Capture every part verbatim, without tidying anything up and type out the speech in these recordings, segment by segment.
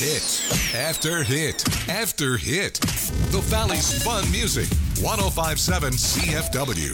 Hit after hit after hit. The Valley's fun music. one oh five point seven C F W.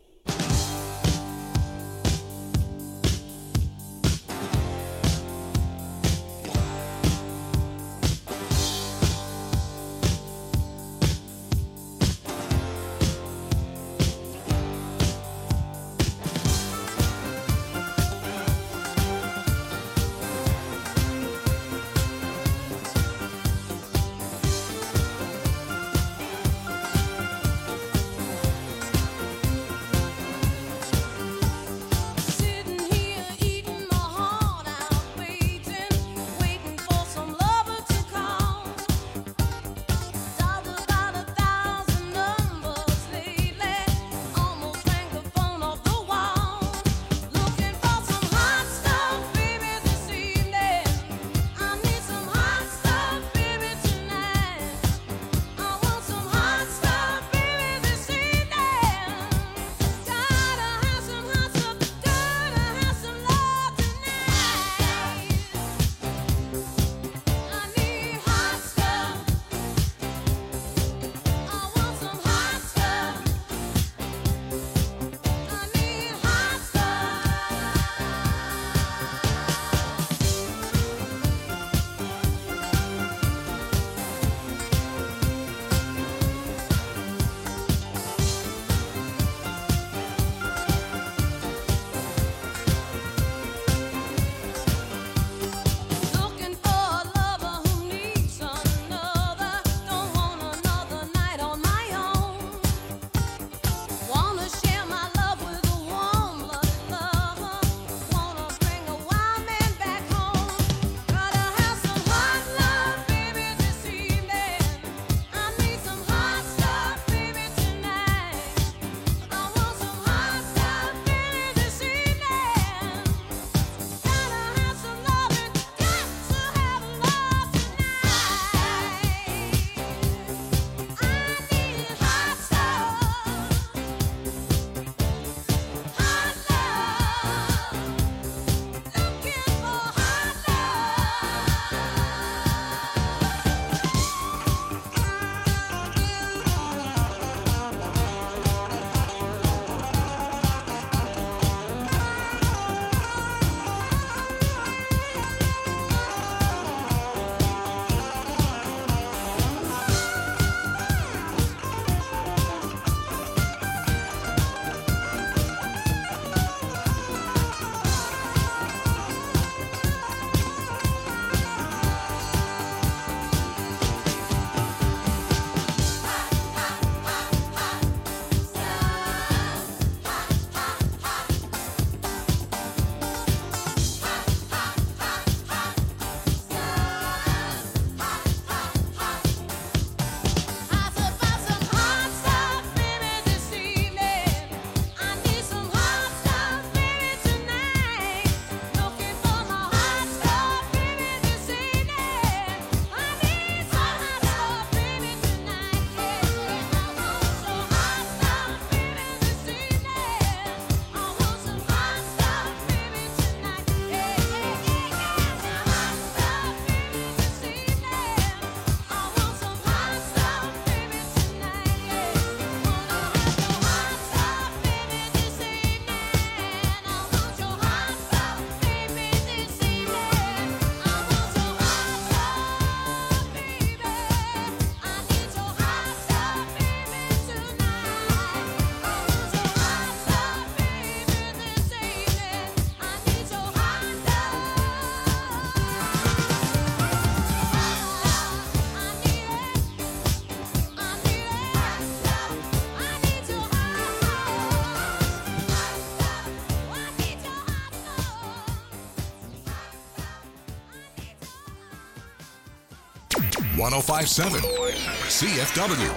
one oh five point seven C F W.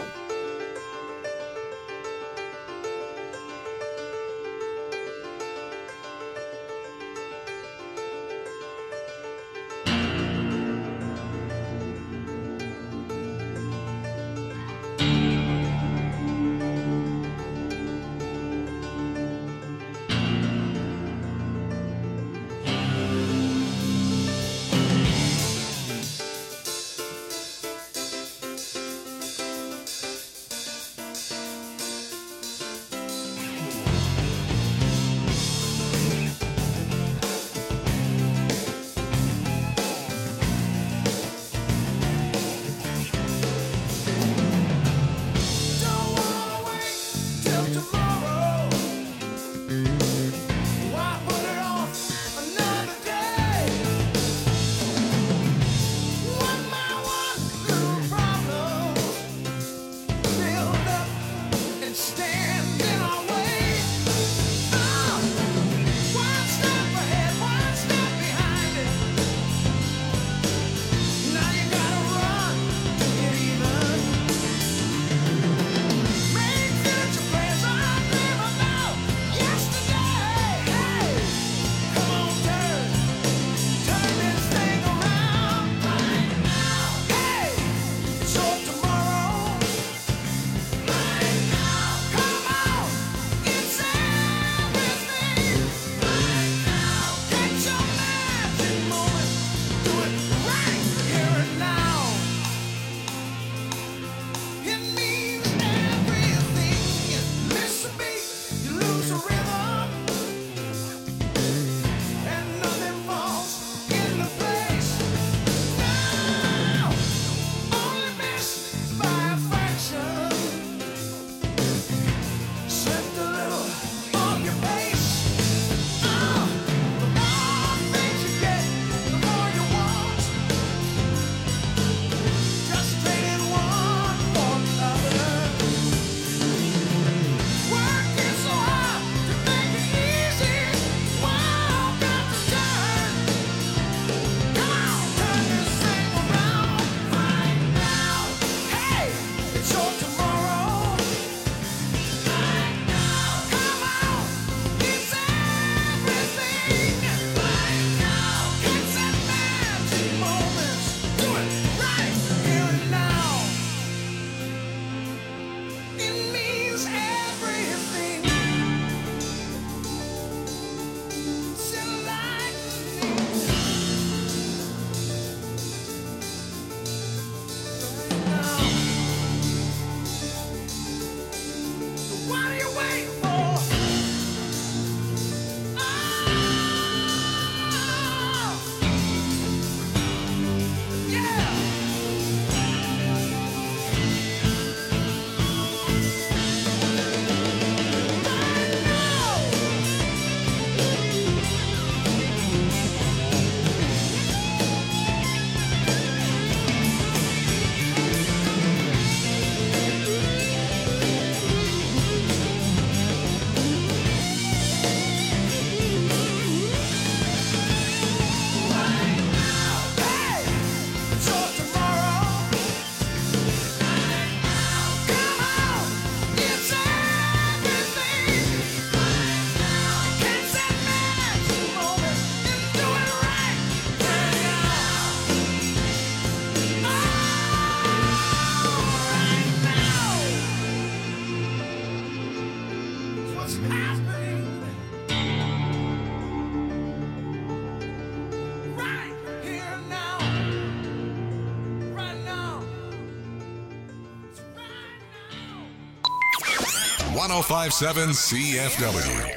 one oh five point seven C F W.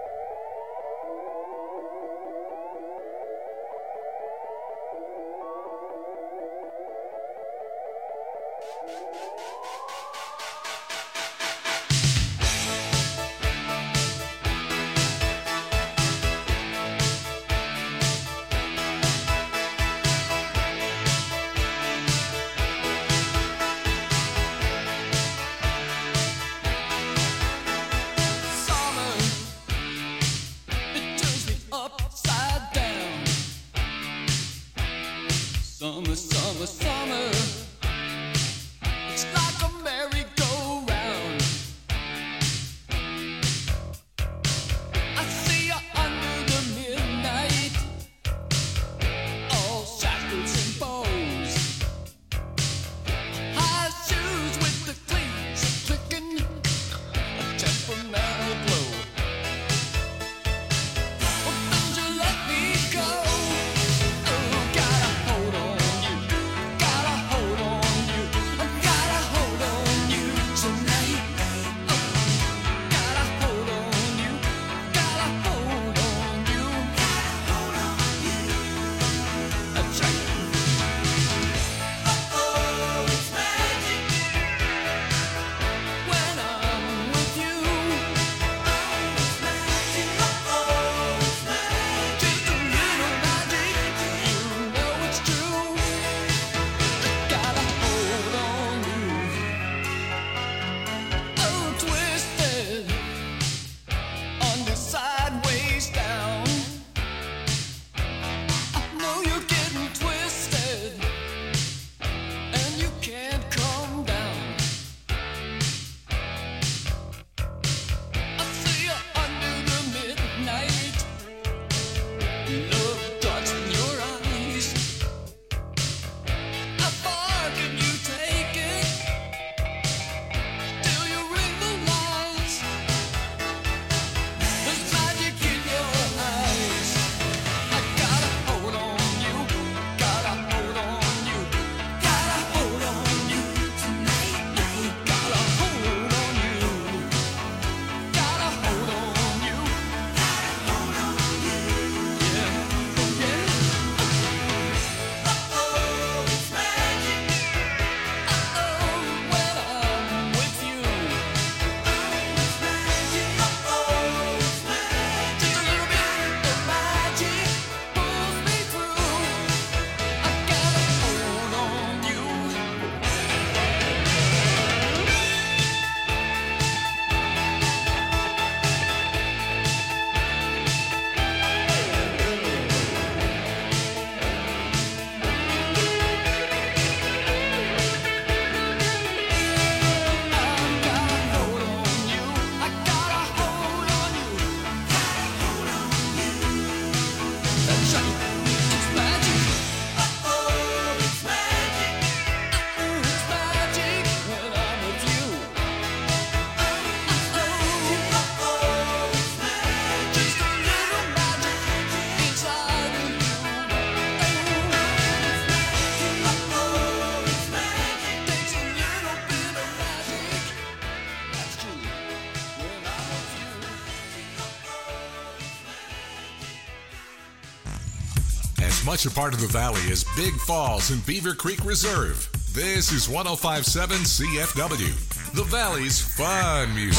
Much a part of the valley is Big Falls and Beaver Creek Reserve. This is one oh five point seven C F W, the Valley's fun music.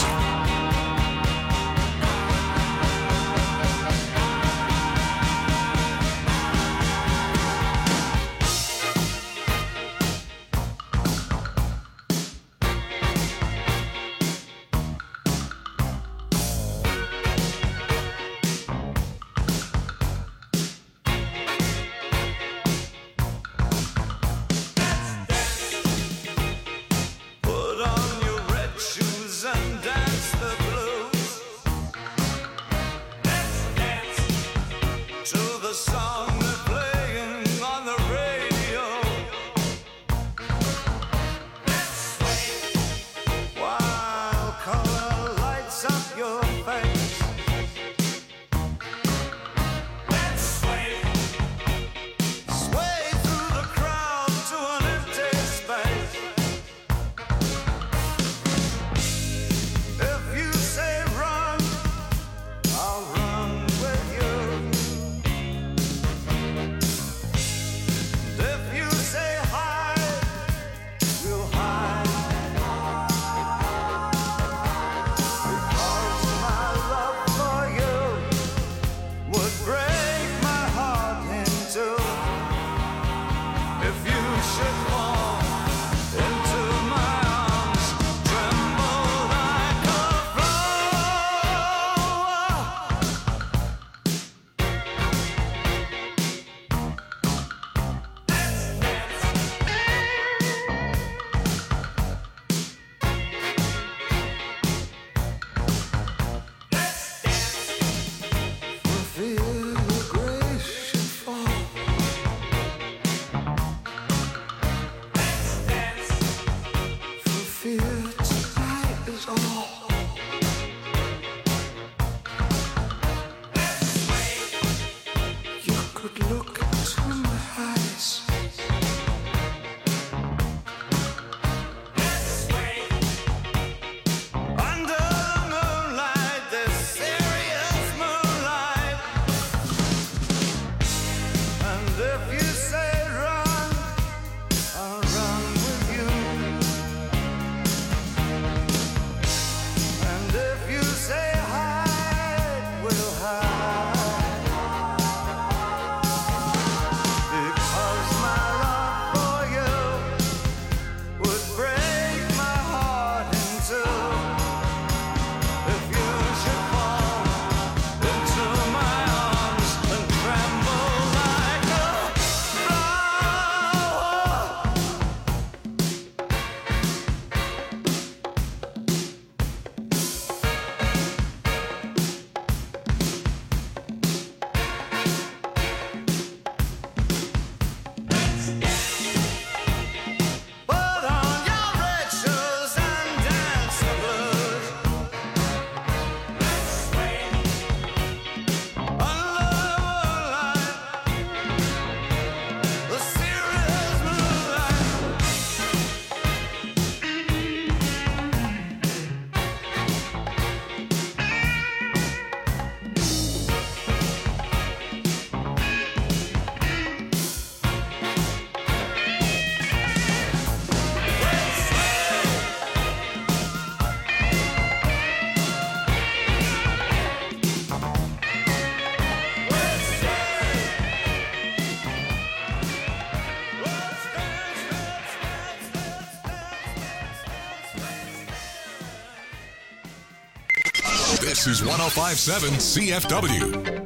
Put on your red shoes and dance the This is one oh five point seven C F W.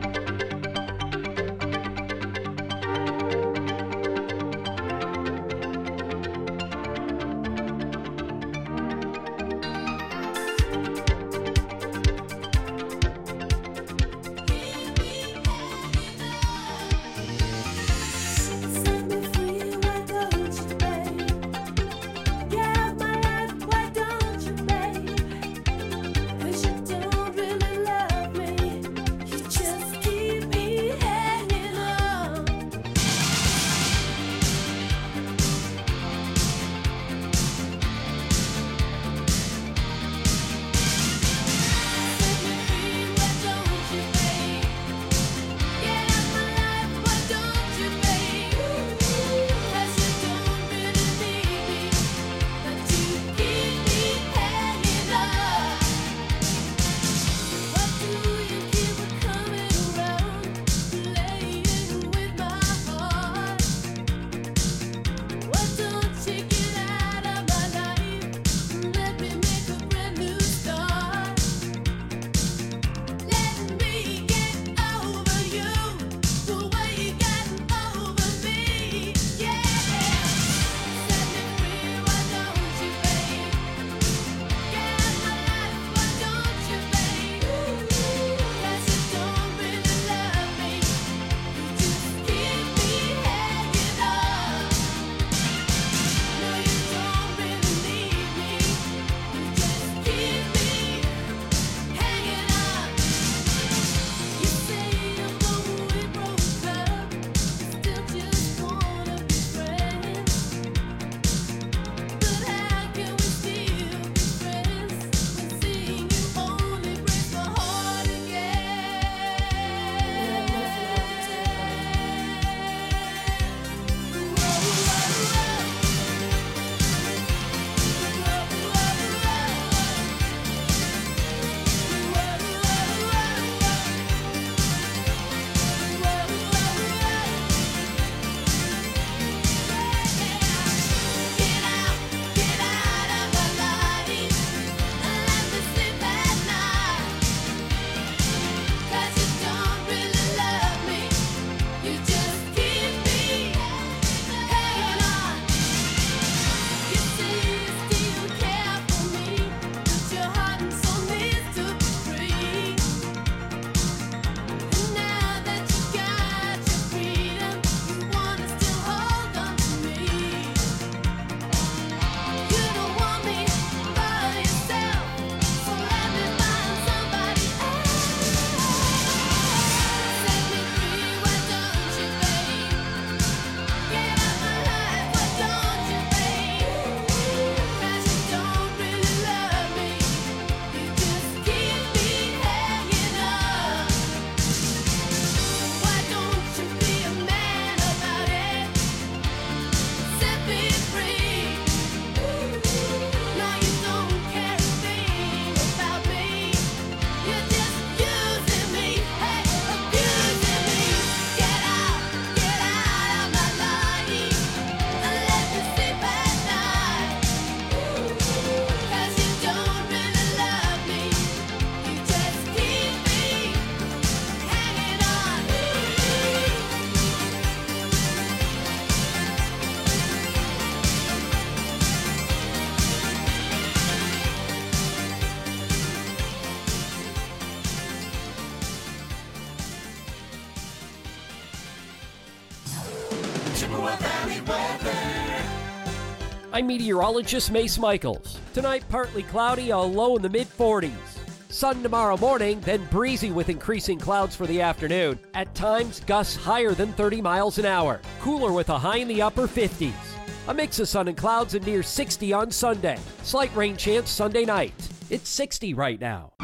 I'm meteorologist Mace Michaels. Tonight, partly cloudy, a low in the mid forties. Sun tomorrow morning, then breezy with increasing clouds for the afternoon. At times, gusts higher than thirty miles an hour. Cooler with a high in the upper fifties. A mix of sun and clouds and near sixty on Sunday. Slight rain chance Sunday night. It's sixty right now.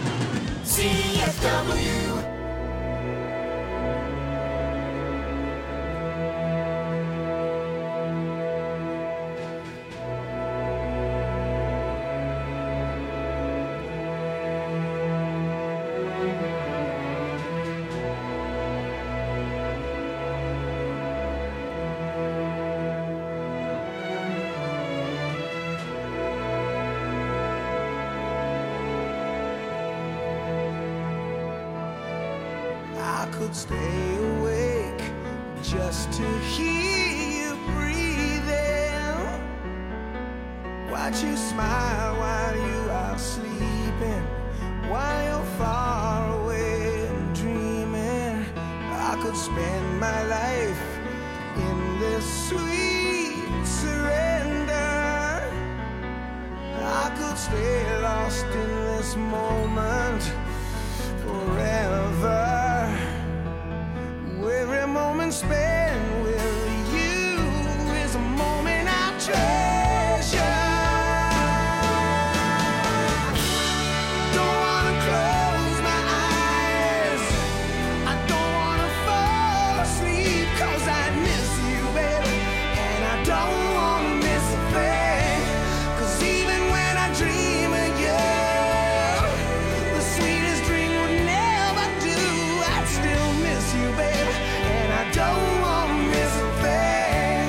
C F W. could stay awake just to hear you breathing. Watch you smile while you are sleeping, while you're far away and dreaming. I could spend my life in this sweet surrender. I could stay lost in this moment forever. Every moment spent with you is a moment I treasure. Don't wanna close my eyes, I don't wanna fall asleep, 'cause I miss you, baby, and I don't wanna miss a thing. 'Cause even when I dream of you, the sweetest dream would never do. I'd still miss you, baby, and I don't wanna miss a thing.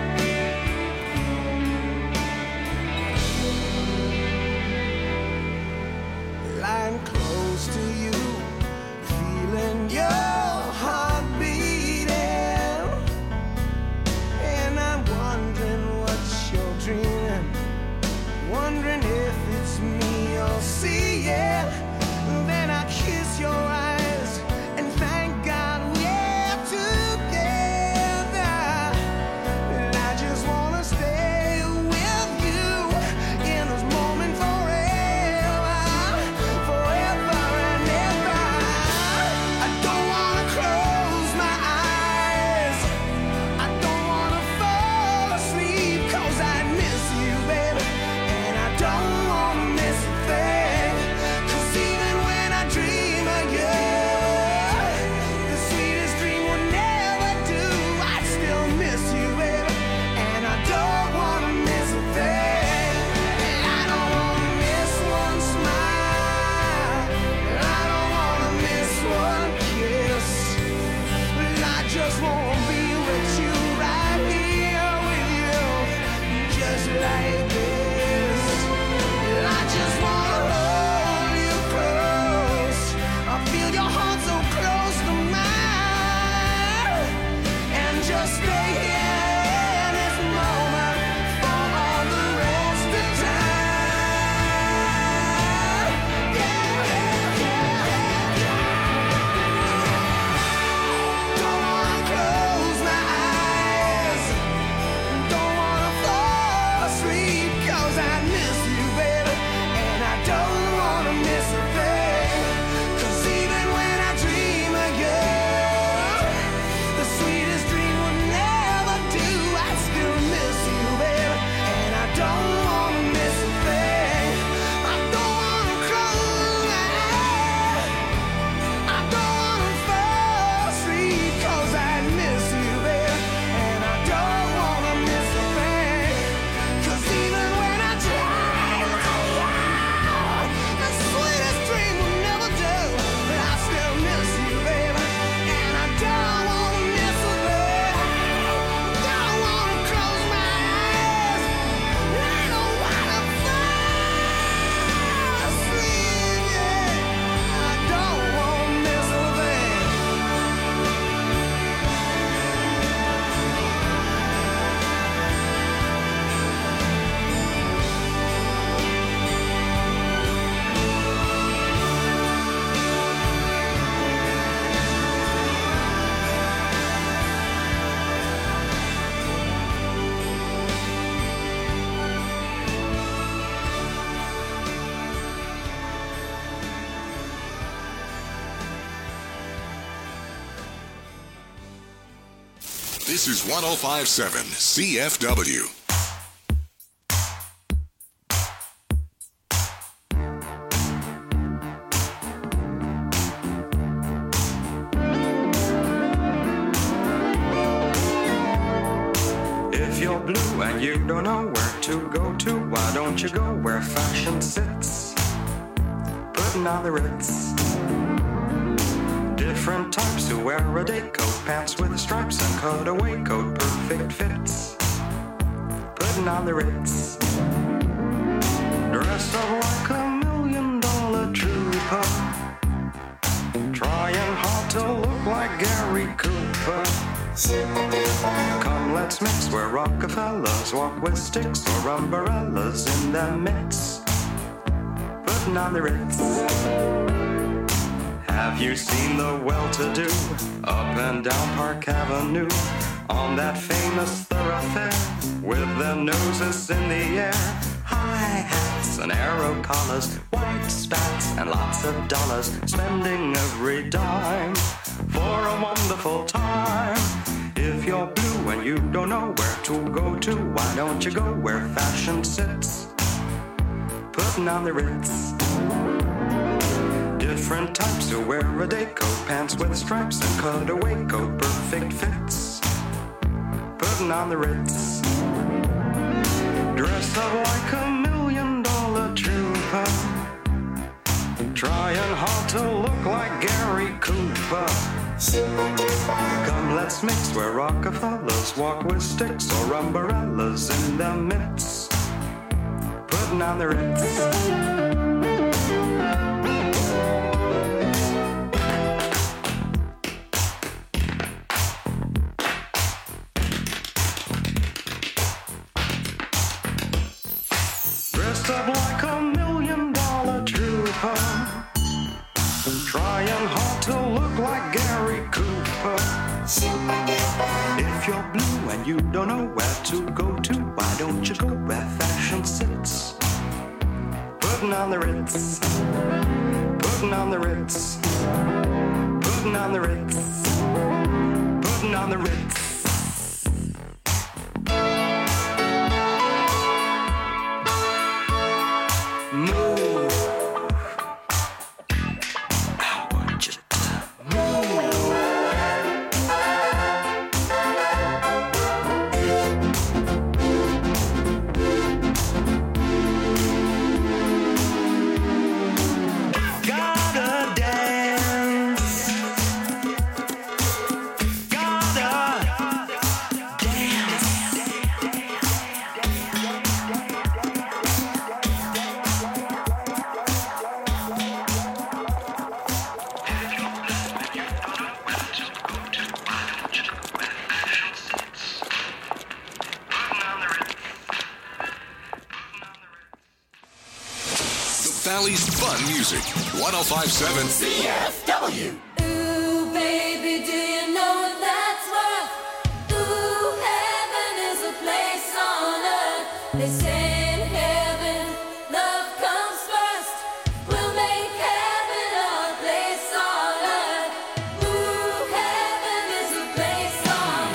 Lying close to you, feeling your heart beating, and I'm wondering what you're dreaming, wondering if it's me you're seeing. Then I kiss your eyes and thank God we're together. And I just wanna stay with you in this moment forever, forever and ever. I don't wanna close my eyes, I don't wanna fall asleep, 'cause I miss you, baby, and I don't wanna miss a thing. 'Cause even when I dream of you, the sweetest dream would never do. I'd still miss you, baby, and I don't wanna miss a thing. And I don't wanna miss one smile, and I don't wanna miss one kiss. But I just wanna be with you, right here with you, just like this. And I just wanna hold you close, I feel your heart so close to mine, and just stay here in this moment for all the rest of time. Yeah, yeah, yeah, yeah. Don't wanna close my eyes, don't wanna fall asleep, 'cause I miss you, baby, and I don't wanna miss a thing. 'Cause even when I dream of you, the sweetest dream would never do. I still miss you, baby, and I don't wanna miss a thing. I don't wanna close my eyes, I don't wanna fall asleep, 'cause I miss you, baby, and I don't wanna miss a thing. 'Cause even when I dream of you, the sweetest dream will never do. But I still miss you, baby, and I don't wanna miss a thing. Don't wanna close my eyes, I don't wanna fall asleep, yeah. I don't wanna miss a thing. This is one oh five point seven C F W. If you're blue and you don't know where to go to, why don't you go where fashion sits? Putting on the Ritz. Different types who wear a day coat, pants with stripes and cutaway coat, perfect fits. Putting on the Ritz. Dressed up like a million dollar trooper, trying hard to look like Cooper. Come, let's mix where Rockefellers walk with sticks or umbrellas in their midst, putting on the Ritz. Have you seen the well-to-do up and down Park Avenue on that famous thoroughfare with their noses in the air? High hats and arrow collars, white spats and lots of dollars, spending every dime for a wonderful time. If you're blue and you don't know where to go to, why don't you go where fashion sits, putting on the Ritz. Different types who wear a day coat, pants with stripes and cutaway coat, perfect fits, putting on the Ritz. Dress up like a million dollar trooper, trying hard to look like Gary Cooper. Come, let's mix where Rockefellers walk with sticks or umbrellas in their midst, putting on the Ritz. Up like a million dollar trooper, trying hard to look like Gary Cooper. If you're blue and you don't know where to go to, why don't you go where fashion sits, putting on the Ritz, putting on the Ritz, putting on the Ritz, putting on the Ritz. Valley's fun music. one oh five point seven C F W. Ooh, baby, do you know what that's worth? Ooh, heaven is a place on earth. They say in heaven, love comes first. We'll make heaven a place on earth. Ooh, heaven is a place on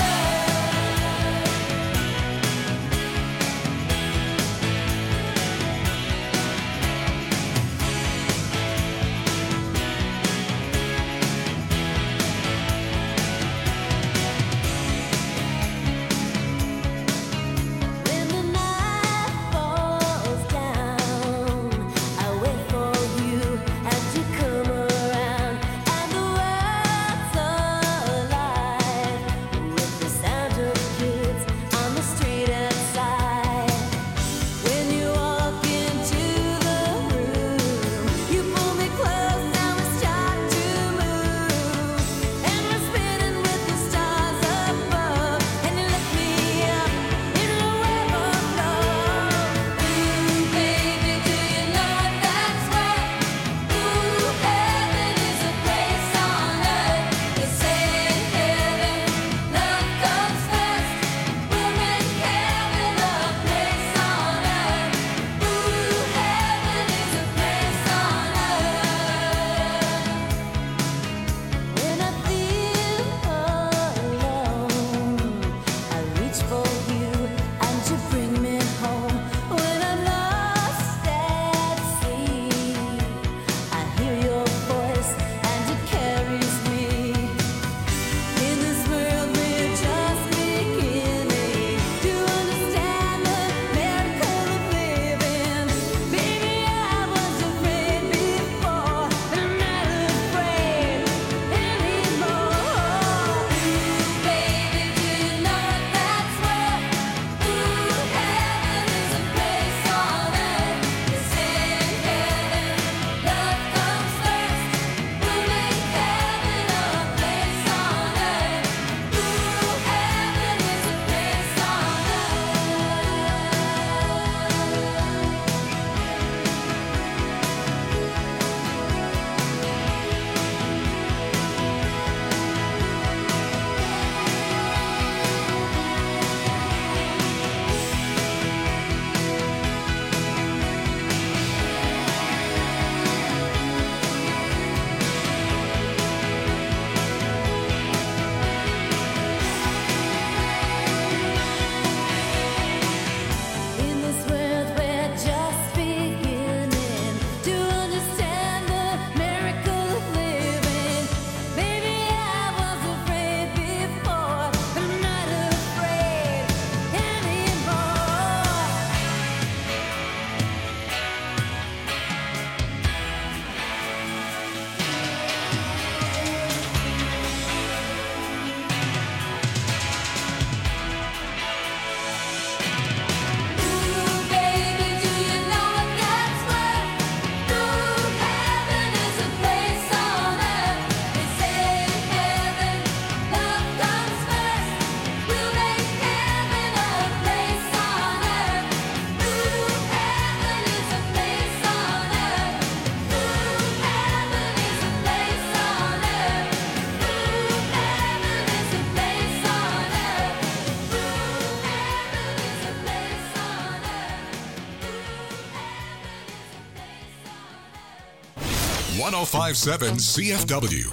one oh five point seven C F W.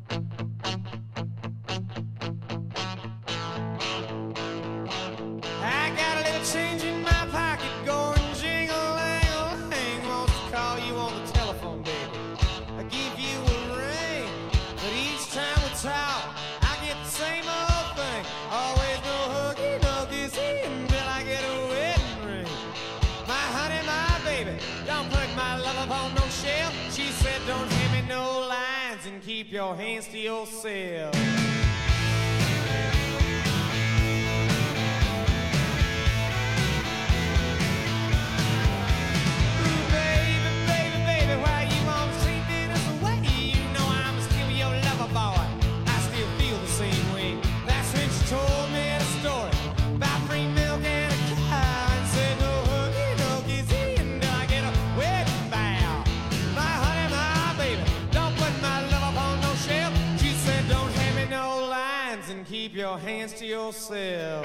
I got a little change in my pocket going jingle-lang-a-lang. Wants to call you on the telephone, baby. I give you a ring, but each time we talk, I get the same old thing. Always no huggy, no kissy until I get a wedding ring. My honey, my baby, don't put my love up on no shelf. She said don't hand me no lines and keep your hands to yourself. Keep your hands to yourself.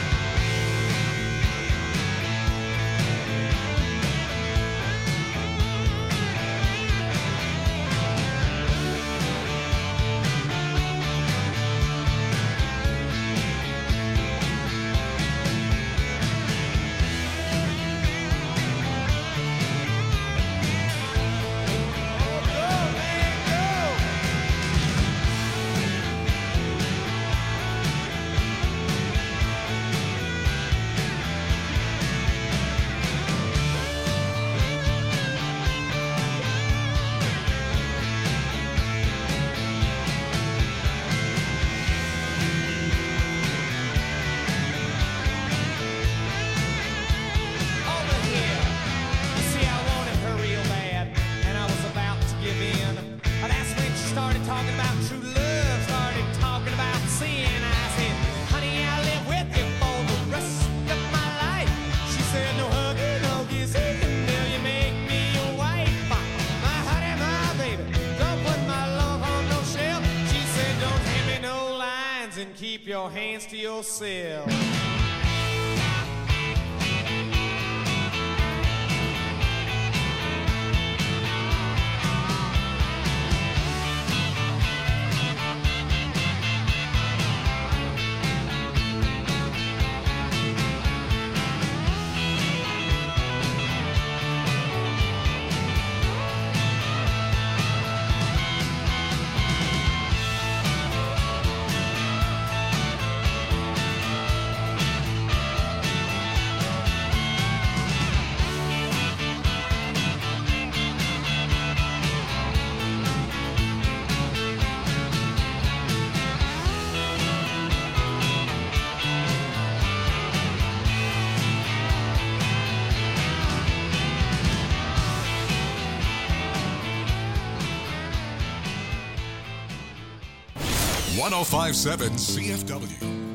Keep your hands to yourself. one oh five point seven C F W.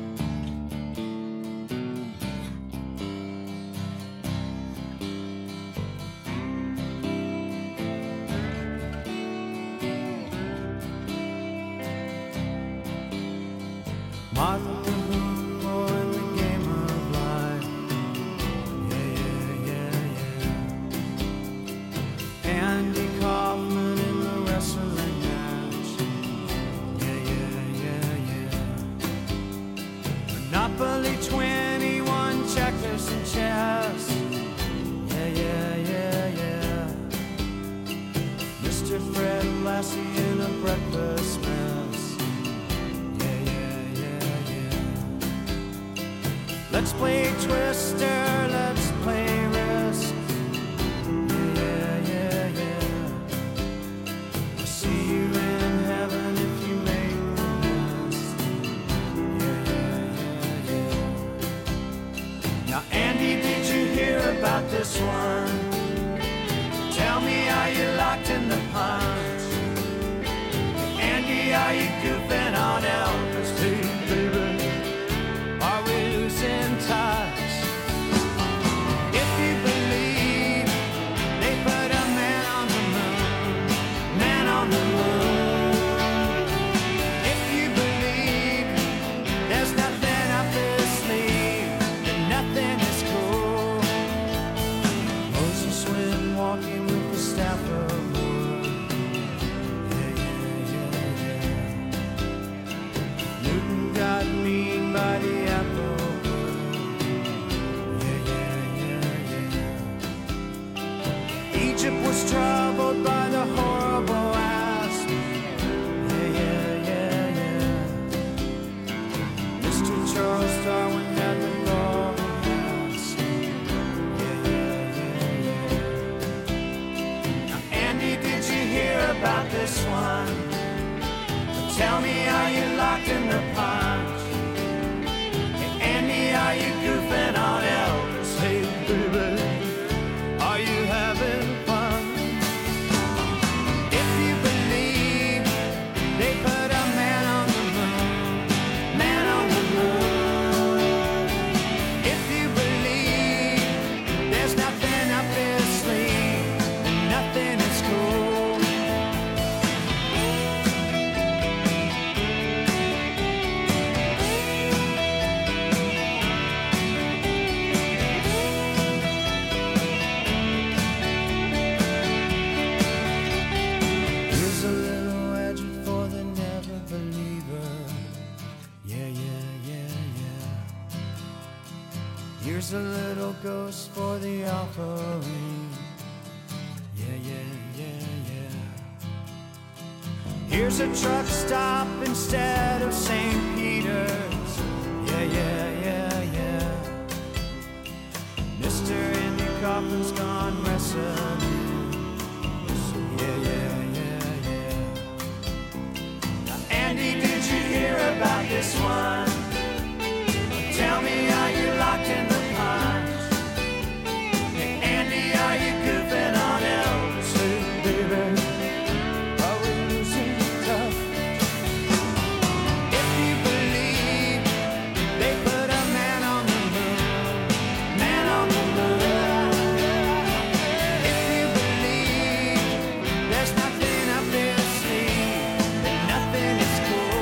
Let's play Twister, let's play Risk. Yeah, yeah, yeah. I'll see you in heaven if you make the list. Yeah, yeah, yeah, yeah. Now, Andy, did you hear about this one? Tell me, are you locked in the punch? Andy, are you goofing on Elvis too, baby? Are we losing touch? If you believe they put a man on the moon, man on the moon. If you believe there's nothing up his sleeve, then nothing is cool. Moses went walking with the staff of wood. this one. Tell me, are you locked in the punch? Hey, Andy, are you goofing on Elvis? Hey, baby, are you having fun? If you believe they put a man on the moon, man on the moon. If you believe there's nothing up their sleeve, and nothing is cool. Here's a little ghost for the offering. Yeah, yeah, yeah, yeah. Here's a truck stop instead of Saint Peter's. Yeah, yeah, yeah, yeah. Mister Andy Kaufman's gone wrestling. Yeah, yeah, yeah, yeah. Now, Andy, did you hear about this one? Tell me, are you locked in the punch? Hey, Andy, are you goofing on Elvis? Hey, baby, are we losing tough? If you believe they put a man on the moon, man on the moon. If you believe there's nothing up their sleeve, then nothing is cool.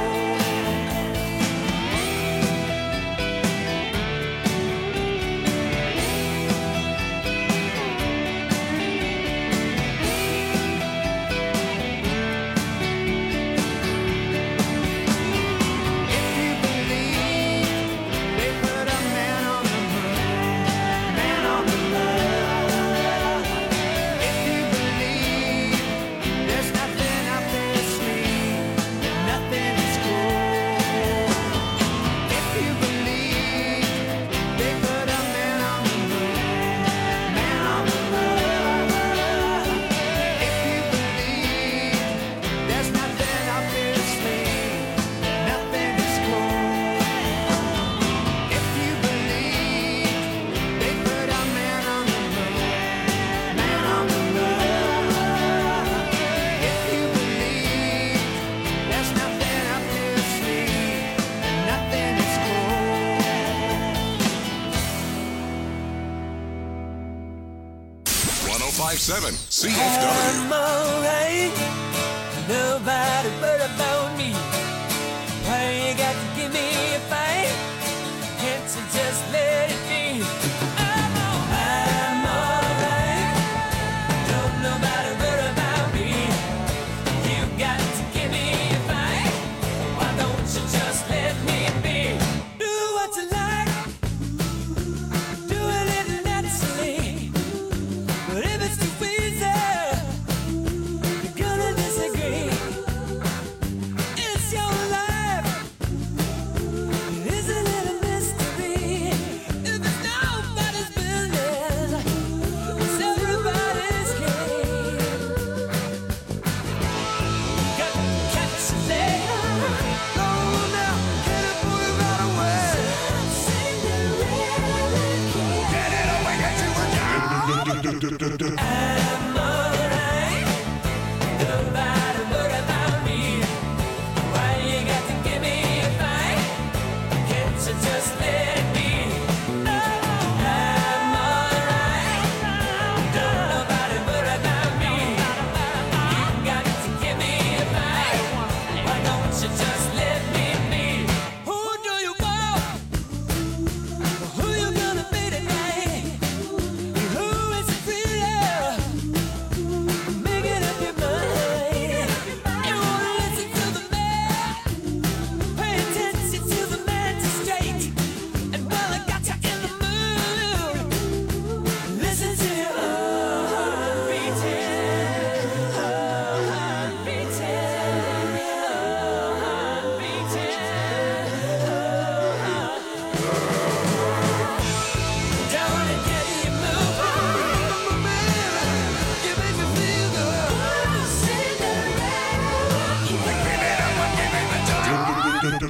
seven C F W. I'm alright. Nobody but about me. Why you got to give me a fight? Can't you just let it be? I'm alright. I'm alright. Don't nobody worry about me. You got to give me a fight. Why don't you just let me be? Do what you like. Do it little naturally. But if it's too easy, you're gonna disagree. It's your life. It is a little mystery. If it's nobody's business, it's everybody's game. Got to catch a leg. Go now, get it, boy, right away. Get it away, get you a job. I'm alright. Nobody worry about me. Why you got to give me a fight? Can't you just let it be? I'm alright. Don't nobody worry about me. You got to give me a fight. Why don't you just let me be? Who do you want? Who you gonna be tonight? Who is it really?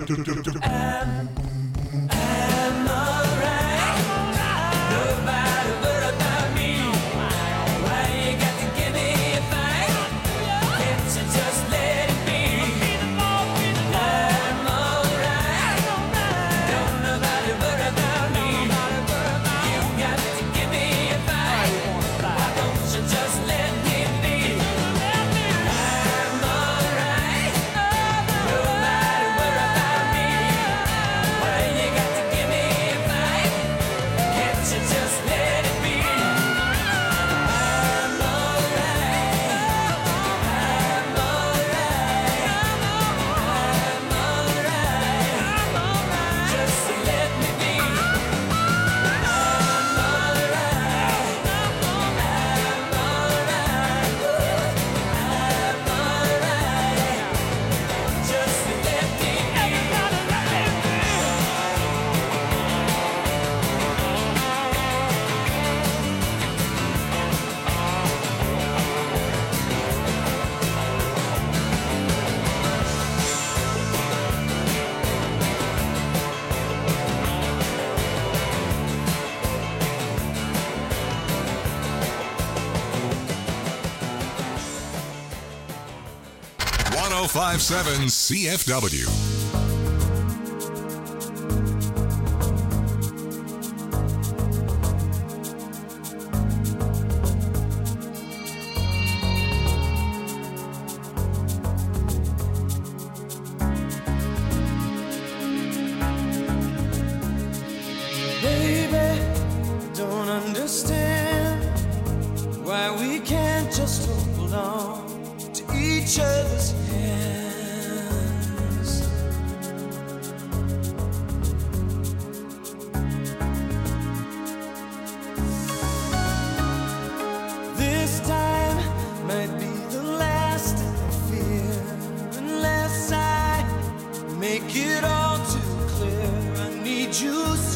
one oh five point seven C F W. Baby, don't understand why we can't just hold on to each other's hands. This time might be the last I fear, unless I make it all too clear. I need you so.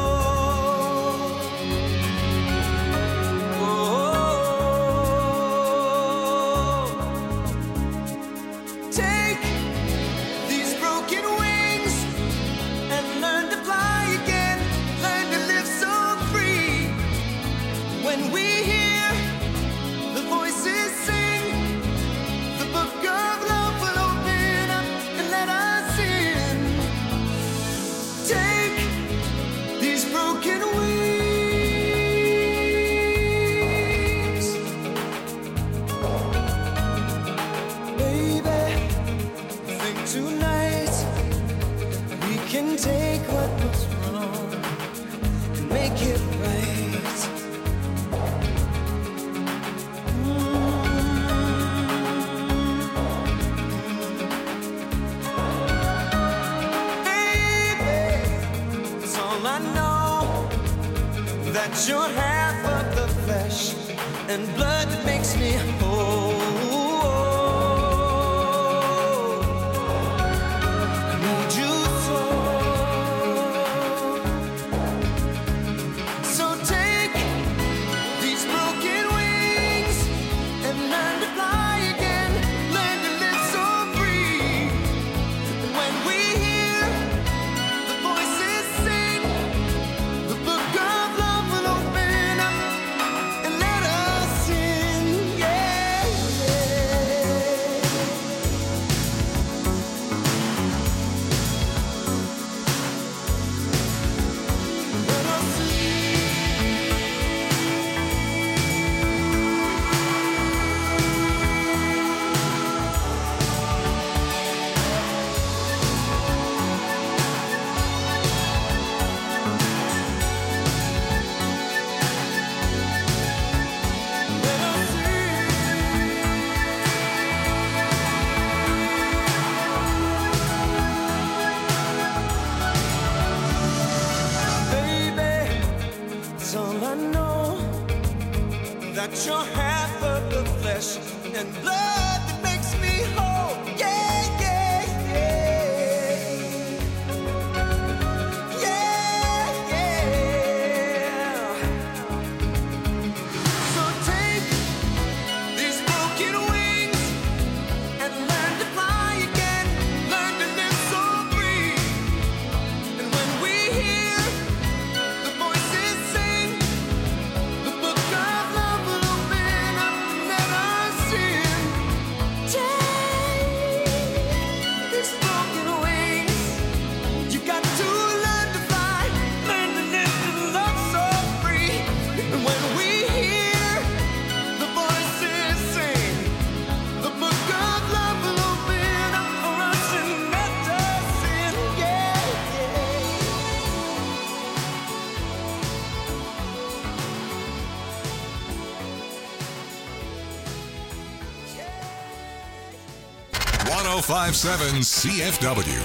Take what was wrong and make it right. Mm-hmm. Baby, it's all I know, that you're half of the flesh and blood that makes me whole. Yeah. one oh five point seven C F W.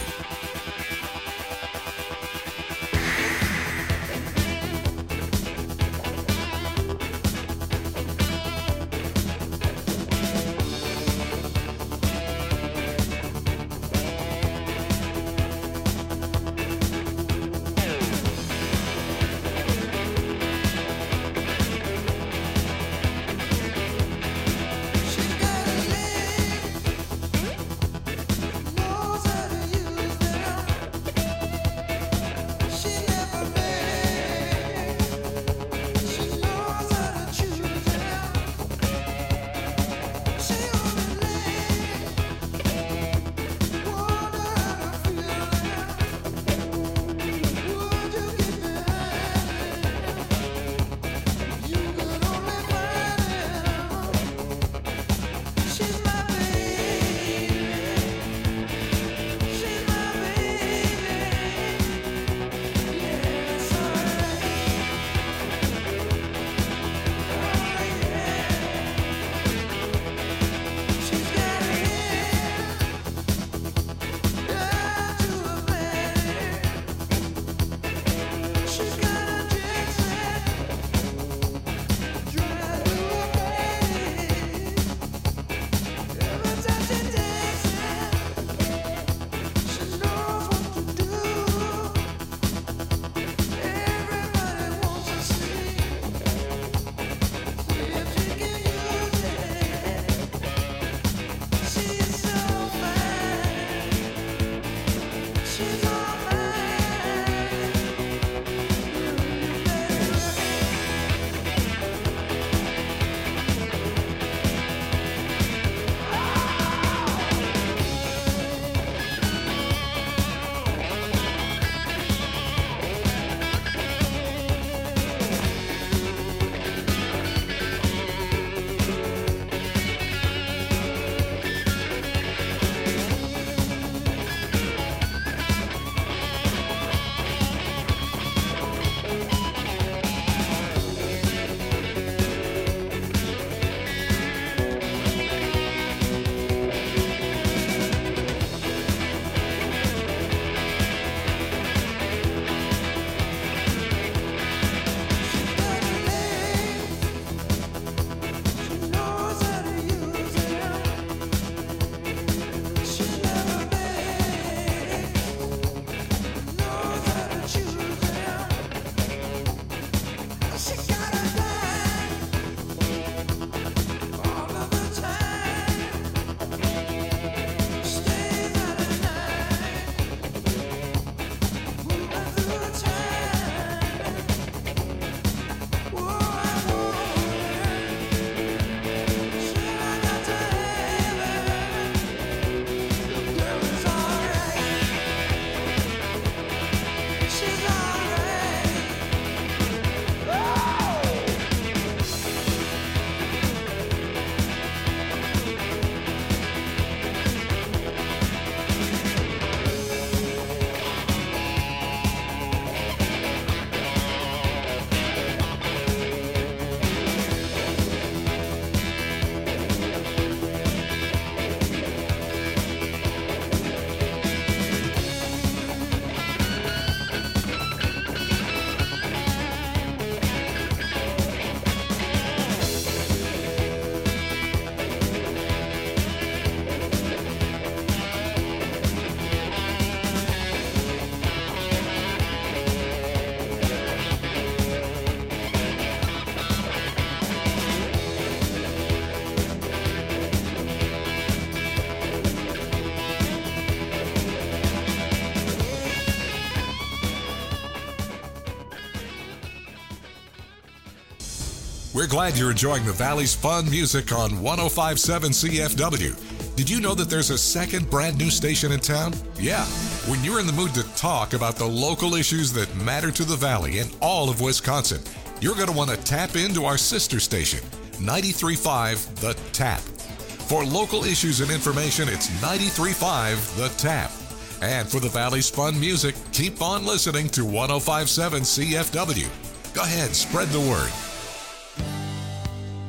We're glad you're enjoying the Valley's fun music on one oh five point seven C F W. Did you know that there's a second brand new station in town? Yeah, when you're in the mood to talk about the local issues that matter to the Valley and all of Wisconsin, you're going to want to tap into our sister station, ninety-three point five The Tap. For local issues and information, it's ninety-three point five The Tap. And for the Valley's fun music, keep on listening to one oh five point seven C F W. Go ahead, spread the word.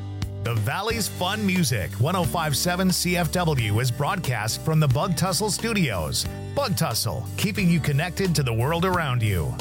The Valley's Fun Music, one oh five point seven C F W, is broadcast from the Bug Tussle Studios. Bug Tussle, keeping you connected to the world around you.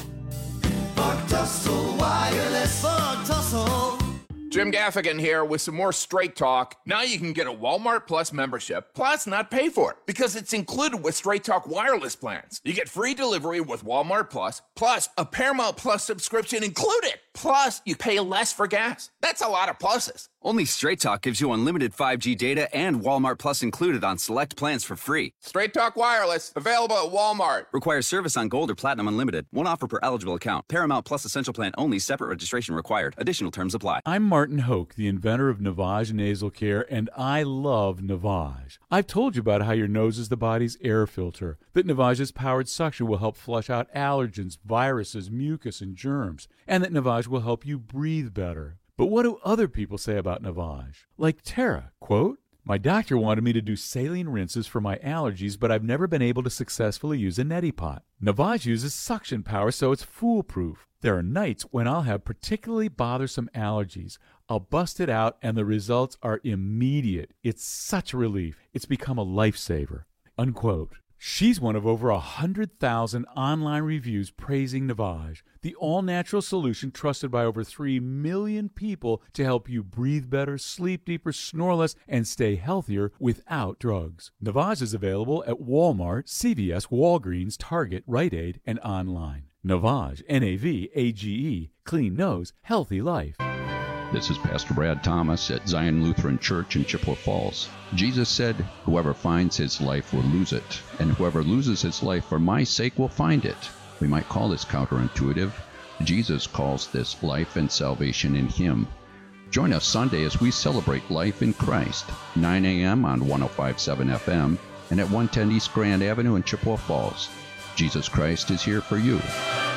Bug Tussle Wireless. Bug Tussle. Jim Gaffigan here with some more Straight Talk. Now you can get a Walmart Plus membership, plus not pay for it, because it's included with Straight Talk wireless plans. You get free delivery with Walmart Plus, plus a Paramount Plus subscription included. Plus, you pay less for gas. That's a lot of pluses. Only Straight Talk gives you unlimited five G data and Walmart Plus included on select plans for free. Straight Talk Wireless, available at Walmart. Requires service on Gold or Platinum Unlimited. One offer per eligible account. Paramount Plus Essential Plan only. Separate registration required. Additional terms apply. I'm Martin Hoke, the inventor of Navage Nasal Care, and I love Navage. I've told you about how your nose is the body's air filter, that Navage's powered suction will help flush out allergens, viruses, mucus, and germs, and that Navage will help you breathe better. But what do other people say about Navage? Like Tara, quote, "My doctor wanted me to do saline rinses for my allergies, but I've never been able to successfully use a neti pot. Navage uses suction power, so it's foolproof. There are nights when I'll have particularly bothersome allergies. I'll bust it out, and the results are immediate. It's such a relief. It's become a lifesaver." Unquote. She's one of over one hundred thousand online reviews praising Navage, the all-natural solution trusted by over three million people to help you breathe better, sleep deeper, snore less, and stay healthier without drugs. Navage is available at Walmart, C V S, Walgreens, Target, Rite Aid, and online. Navage, N A V A G E, clean nose, healthy life. This is Pastor Brad Thomas at Zion Lutheran Church in Chippewa Falls. Jesus said, "Whoever finds his life will lose it, and whoever loses his life for my sake will find it." We might call this counterintuitive. Jesus calls this life and salvation in him. Join us Sunday as we celebrate life in Christ, nine a.m. on one oh five point seven F M and at one ten East Grand Avenue in Chippewa Falls. Jesus Christ is here for you.